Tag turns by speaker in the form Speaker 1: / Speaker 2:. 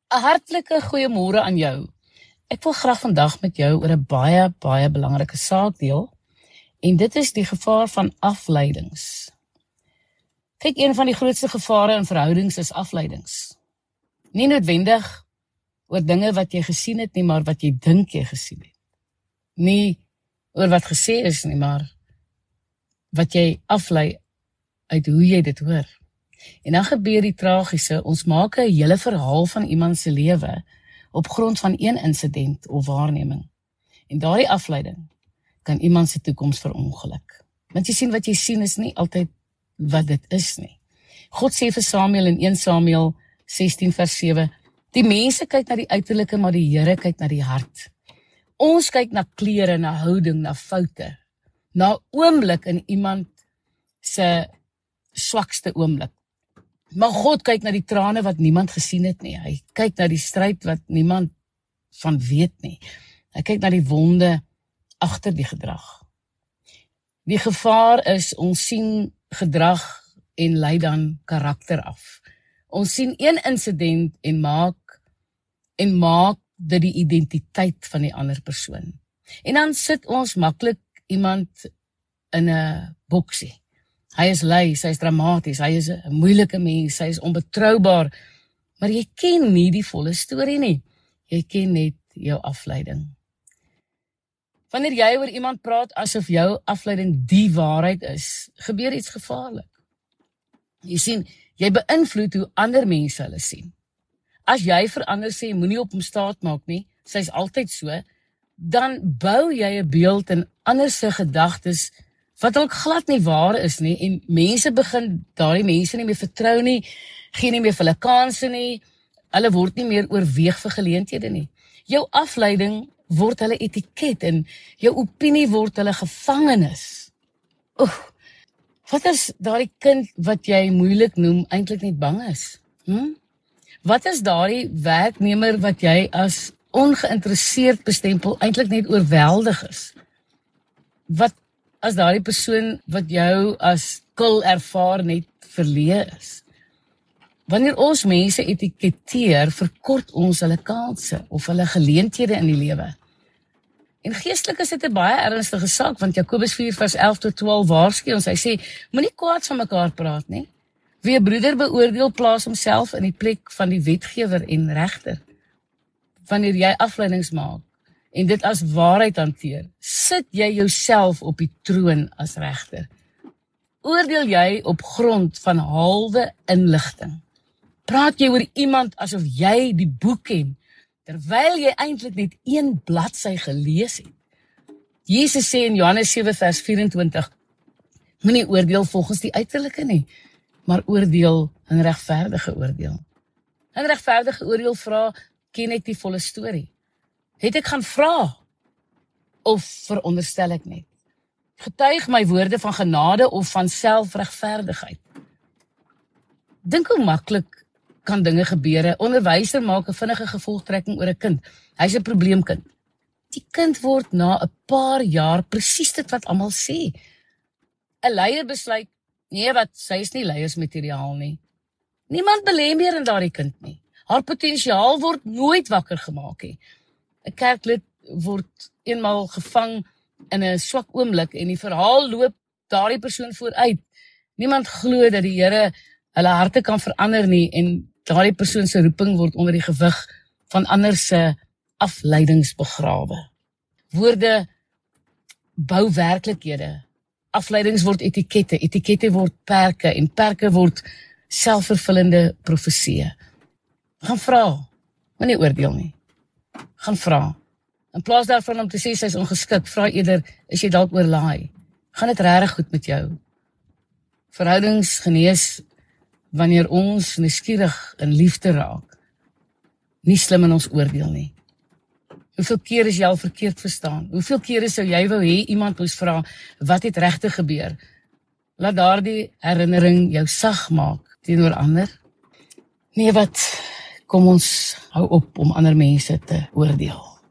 Speaker 1: 'n Hartlike goeiemôre aan jou. Ek wil graag vandag met jou oor 'n baie belangrike saak deel, en dit is die gevaar van afleidings. Kyk, een van die grootste gevare in verhoudings is afleidings. Nie noodwendig oor dinge wat jy gesien het nie, maar wat jy dink jy gesien het. Nie oor wat gesê is nie, maar wat jy aflei uit hoe jy dit hoor. En dan gebeur die tragiese, ons maak 'n hele verhaal van iemand se lewe op grond van een insident of waarneming. En daardie afleiding kan iemand se toekoms verongeluk. Want jy sien, wat jy sien is nie altyd wat dit is nie. God sê vir Samuel in 1 Samuel 16 vers 7, die mense kyk na die uiterlike, maar die Here kyk na die hart. Ons kyk na klere, na houding, na foute, na oomblik in iemand se swakste oomblik. Maar God kyk na die trane wat niemand gesien het nie. Hy kyk na die stryd wat niemand van weet nie. Hy kyk na die wonde agter die gedrag. Die gevaar is, ons sien gedrag en lei dan karakter af. Ons sien een insident en maak dit die identiteit van die ander persoon. En dan sit ons maklik iemand in 'n boksie. Hy is lui, hy is dramaties, hy is 'n moeilike mens, hy is onbetroubaar, maar jy ken nie die volle storie nie. Jy ken net jou afleiding. Wanneer jy oor iemand praat asof jou afleiding die waarheid is, gebeur iets gevaarlik. Jy sien, jy beïnvloed hoe ander mense hulle sien. As jy vir ander sê, moenie op hom staat maak nie, sy's altyd so, dan bou jy 'n beeld in ander se gedagtes wat ook glad nie waar is nie, en mense begin daardie mense nie meer vertrou nie, gee nie meer vir hulle kansse nie, hulle word nie meer oorweeg vir geleenthede nie. Jou afleiding word hulle etiket en jou opinie word hulle gevangenis. Wat is daardie kind wat jy moeilik noem eintlik net bang is? Wat is daardie werknemer wat jy as ongeïnteresseerd bestempel eintlik net oorweldig is? Wat as daardie persoon wat jou as kil ervaar net verleë is? Wanneer ons mense etiketeer, verkort ons hulle kanse of hulle geleenthede in die lewe. En geestelik is dit 'n baie ernstige saak, want Jakobus 4 vers 11 tot 12 waarsku ons, hy sê, moenie kwaad van mekaar praat nie. Wie 'n broeder beoordeel, plaas homself in die plek van die wetgewer en regter. Wanneer jy afleidings maak en dit as waarheid hanteer, sit jy jouself op die troon as regter. Oordeel jy op grond van halwe inligting? Praat jy oor iemand asof jy die boek ken, terwyl jy eintlik net 1 bladsy gelees het? Jesus sê in Johannes 7 vers 24, moenie oordeel volgens die uiterlike nie, maar oordeel 'n regverdige oordeel. 'n regverdige oordeel vra, ken ek die volle storie? Het ek gaan vra? Of veronderstel ek net? Getuig my woorde van genade of van selfregverdigheid? Dink hoe maklik kan dinge gebeur. Onderwyser maak 'n vinnige gevolgtrekking oor 'n kind. Hy's 'n probleemkind. Die kind word na 'n paar jaar presies dit wat almal sê. 'n Leier besluit, nee wat, sy is nie leiersmateriaal nie. Niemand belê meer in daardie kind nie. Haar potensiaal word nooit wakker gemaak nie. 'n Kerklid word eenmaal gevang in 'n swak oomblik en die verhaal loop daardie persoon vooruit. Niemand glo dat die Here hulle harte kan verander nie, en daardie persoon se roeping word onder die gewig van ander se afleidings begrawe. Woorde bou werklikhede. Afleidings word etikette, etikette word perke, en perke word selfvervullende profeseë. Gaan vra, moenie oordeel nie. Gaan vra. In plaas daarvan om te sê sy is ongeskik, vra eerder, is jy dalk oorlaai? Gaan dit regtig goed met jou? Verhoudings genees wanneer ons nuuskierig in liefde raak, nie slim in ons oordeel nie. Hoeveel keer is jy al verkeerd verstaan? Hoeveel kere sou jy wou hê iemand moes vra, wat het regtig gebeur? Laat daardie herinnering jou sag maak teenoor ander. Nee wat, kom ons hou op om ander mense te oordeel.